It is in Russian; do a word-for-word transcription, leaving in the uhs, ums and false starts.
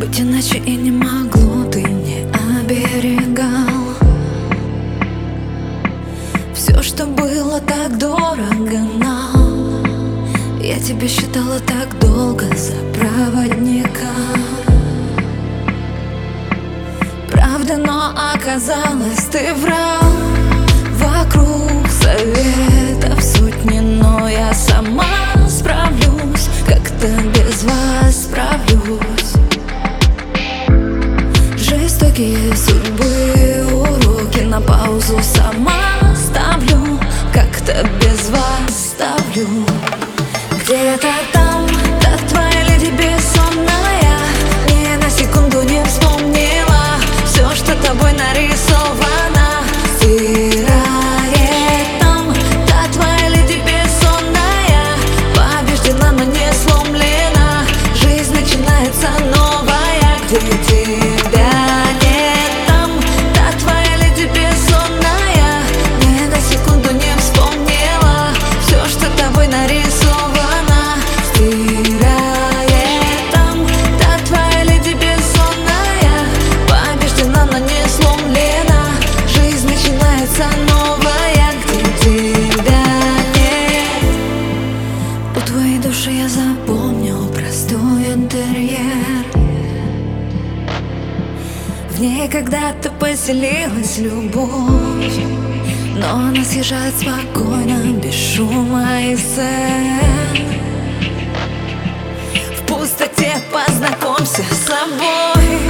Будь иначе и не могло, ты не оберегал. Все, что было так дорого нам, я тебя считала так долго за проводника. Правда, но оказалось, ты врал. Вокруг советов сотни, но я сама справлюсь, как-то без вас справлюсь. Жестокие судьбы, уроки на паузу сама ставлю, как-то без вас ставлю. Где-то там та твоя леди бессонная ни на секунду не вспомнила все, что тобой нарисовано. Стирает там та твоя леди бессонная, побеждена, но не сломлена. Жизнь начинается новая, где тебя нет. Там та твоя леди бессонная ни на секунду не вспомнила все, что тобой нарисовано. Стирает там та твоя леди бессонная, побеждена, но не сломлена. Жизнь начинается новая, где тебя нет. У твоей души я запомнил простой интерьер. В ней когда-то поселилась любовь, но она съезжает спокойно, без шума и сцен. В пустоте познакомься с собой.